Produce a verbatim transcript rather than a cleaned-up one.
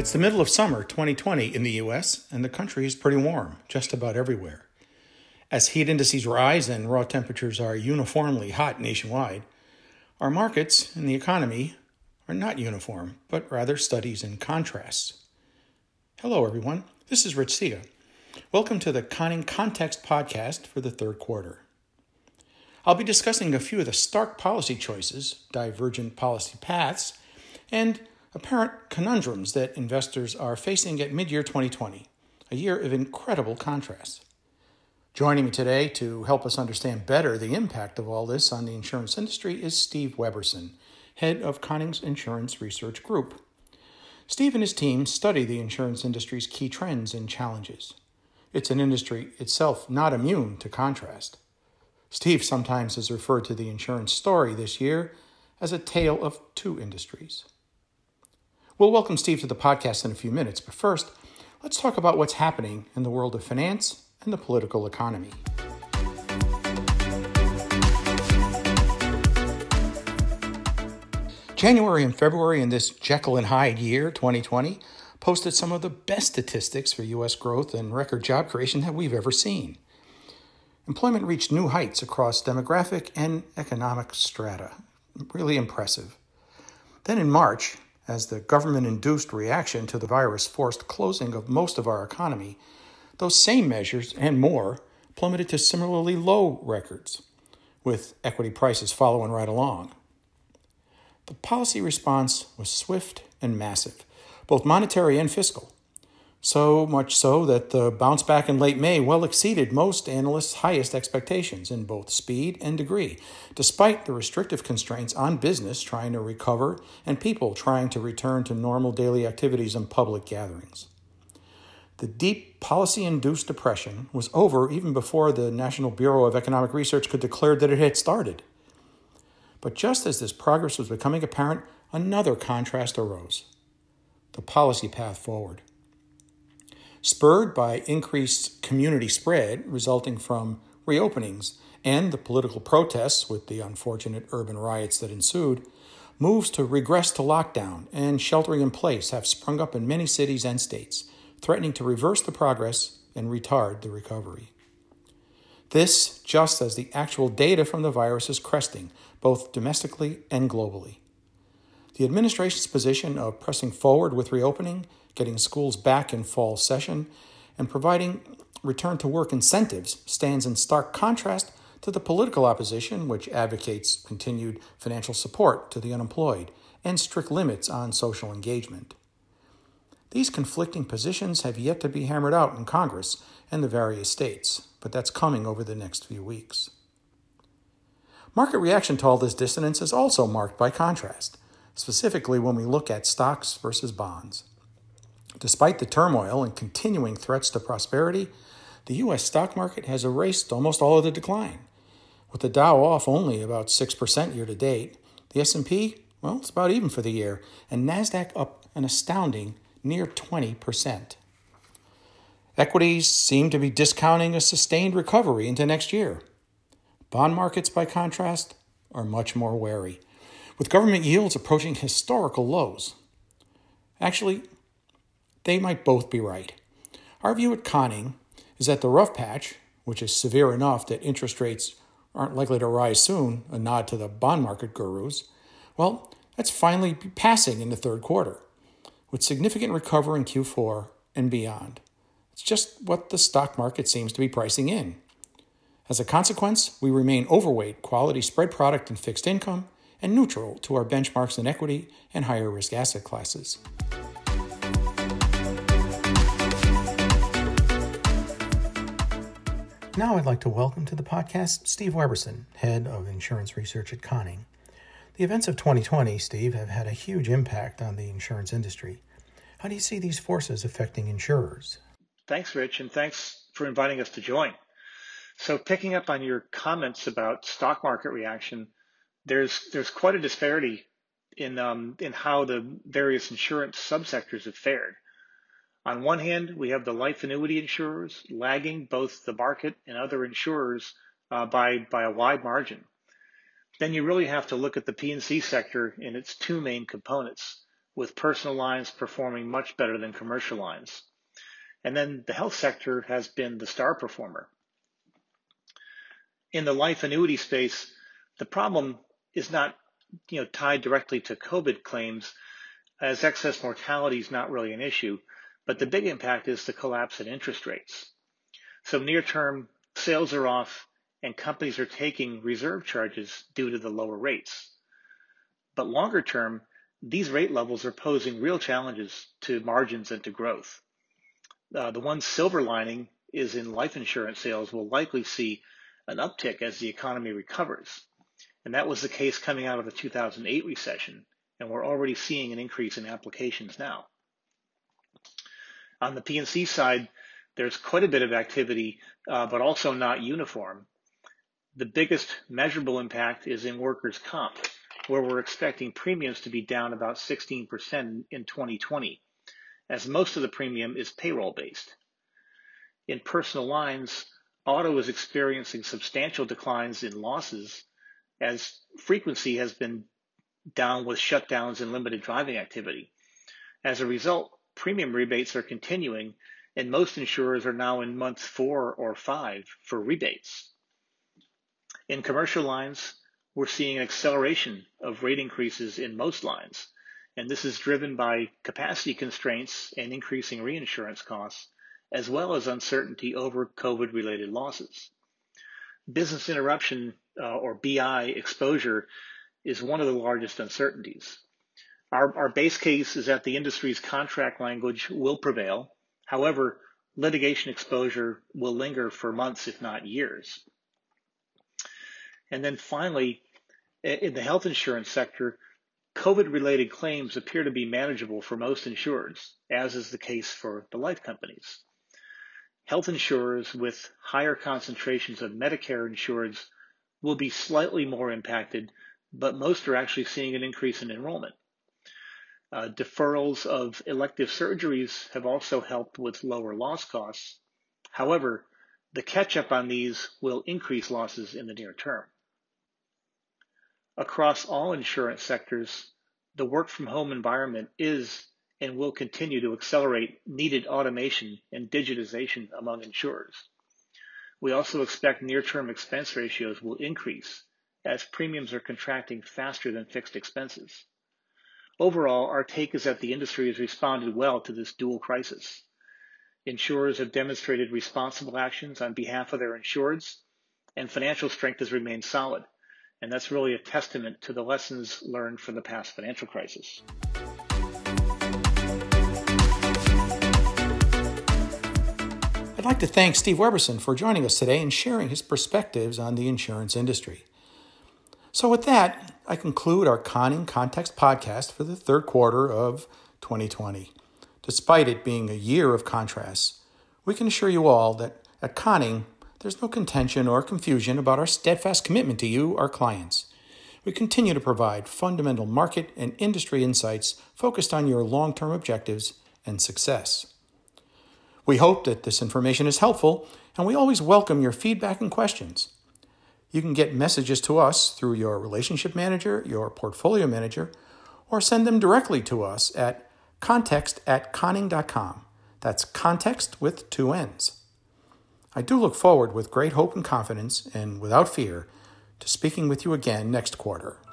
It's the middle of summer twenty twenty in the U S, and the country is pretty warm, just about everywhere. As heat indices rise and raw temperatures are uniformly hot nationwide, our markets and the economy are not uniform, but rather studies in contrasts. Hello, everyone. This is Rich Sia. Welcome to the Conning Context podcast for the third quarter. I'll be discussing a few of the stark policy choices, divergent policy paths, and apparent conundrums that investors are facing at mid-year twenty twenty, a year of incredible contrast. Joining me today to help us understand better the impact of all this on the insurance industry is Steve Weberson, head of Conning's Insurance Research Group. Steve and his team study the insurance industry's key trends and challenges. It's an industry itself not immune to contrast. Steve sometimes has referred to the insurance story this year as a tale of two industries. We'll welcome Steve to the podcast in a few minutes, but first, let's talk about what's happening in the world of finance and the political economy. January and February in this Jekyll and Hyde year, twenty twenty, posted some of the best statistics for U S growth and record job creation that we've ever seen. Employment reached new heights across demographic and economic strata. Really impressive. Then in March, as the government-induced reaction to the virus forced closing of most of our economy, those same measures and more plummeted to similarly low records, with equity prices following right along. The policy response was swift and massive, both monetary and fiscal. So much so that the bounce back in late May well exceeded most analysts' highest expectations in both speed and degree, despite the restrictive constraints on business trying to recover and people trying to return to normal daily activities and public gatherings. The deep policy-induced depression was over even before the National Bureau of Economic Research could declare that it had started. But just as this progress was becoming apparent, another contrast arose: the policy path forward. Spurred by increased community spread resulting from reopenings and the political protests with the unfortunate urban riots that ensued, moves to regress to lockdown and sheltering in place have sprung up in many cities and states, threatening to reverse the progress and retard the recovery. This just as the actual data from the virus is cresting, both domestically and globally. The administration's position of pressing forward with reopening, getting schools back in fall session, and providing return-to-work incentives stands in stark contrast to the political opposition, which advocates continued financial support to the unemployed and strict limits on social engagement. These conflicting positions have yet to be hammered out in Congress and the various states, but that's coming over the next few weeks. Market reaction to all this dissonance is also marked by contrast, specifically when we look at stocks versus bonds. Despite the turmoil and continuing threats to prosperity, the U S stock market has erased almost all of the decline. With the Dow off only about six percent year to date, the S and P, well, it's about even for the year, and NASDAQ up an astounding near twenty percent. Equities seem to be discounting a sustained recovery into next year. Bond markets, by contrast, are much more wary, with government yields approaching historical lows. Actually, they might both be right. Our view at Conning is that the rough patch, which is severe enough that interest rates aren't likely to rise soon, a nod to the bond market gurus, well, that's finally passing in the third quarter, with significant recovery in Q four and beyond. It's just what the stock market seems to be pricing in. As a consequence, we remain overweight quality spread product and fixed income and neutral to our benchmarks in equity and higher risk asset classes. Now I'd like to welcome to the podcast Steve Weberson, head of insurance research at Conning. The events of twenty twenty, Steve, have had a huge impact on the insurance industry. How do you see these forces affecting insurers? Thanks, Rich, and thanks for inviting us to join. So picking up on your comments about stock market reaction, there's there's quite a disparity in um, in how the various insurance subsectors have fared. On one hand, we have the life annuity insurers lagging both the market and other insurers uh, by, by a wide margin. Then you really have to look at the P and C sector in its two main components, with personal lines performing much better than commercial lines. And then the health sector has been the star performer. In the life annuity space, the problem is not you know, tied directly to COVID claims, as excess mortality is not really an issue, but the big impact is the collapse in interest rates. So near term, sales are off and companies are taking reserve charges due to the lower rates. But longer term, these rate levels are posing real challenges to margins and to growth. Uh, the one silver lining is in life insurance sales will likely see an uptick as the economy recovers. And that was the case coming out of the two thousand eight recession, and we're already seeing an increase in applications now. On the P and C side, there's quite a bit of activity, uh, but also not uniform. The biggest measurable impact is in workers' comp, where we're expecting premiums to be down about sixteen percent in twenty twenty, as most of the premium is payroll-based. In personal lines, auto is experiencing substantial declines in losses as frequency has been down with shutdowns and limited driving activity. As a result, premium rebates are continuing, and most insurers are now in month four or five for rebates. In commercial lines, we're seeing an acceleration of rate increases in most lines, and this is driven by capacity constraints and increasing reinsurance costs, as well as uncertainty over COVID-related losses. Business interruption, uh, or B I exposure, is one of the largest uncertainties. Our, our base case is that the industry's contract language will prevail. However, litigation exposure will linger for months, if not years. And then finally, in the health insurance sector, COVID-related claims appear to be manageable for most insureds, as is the case for the life companies. Health insurers with higher concentrations of Medicare insureds will be slightly more impacted, but most are actually seeing an increase in enrollment. Uh, deferrals of elective surgeries have also helped with lower loss costs. However, the catch-up on these will increase losses in the near term. Across all insurance sectors, the work-from-home environment is and will continue to accelerate needed automation and digitization among insurers. We also expect near-term expense ratios will increase as premiums are contracting faster than fixed expenses. Overall, our take is that the industry has responded well to this dual crisis. Insurers have demonstrated responsible actions on behalf of their insureds, and financial strength has remained solid. And that's really a testament to the lessons learned from the past financial crisis. I'd like to thank Steve Weberson for joining us today and sharing his perspectives on the insurance industry. So with that, I conclude our Conning Context podcast for the third quarter of twenty twenty. Despite it being a year of contrasts, we can assure you all that at Conning, there's no contention or confusion about our steadfast commitment to you, our clients. We continue to provide fundamental market and industry insights focused on your long-term objectives and success. We hope that this information is helpful, and we always welcome your feedback and questions. You can get messages to us through your relationship manager, your portfolio manager, or send them directly to us at context at conning dot com. That's context with two N's. I do look forward with great hope and confidence, and without fear, to speaking with you again next quarter.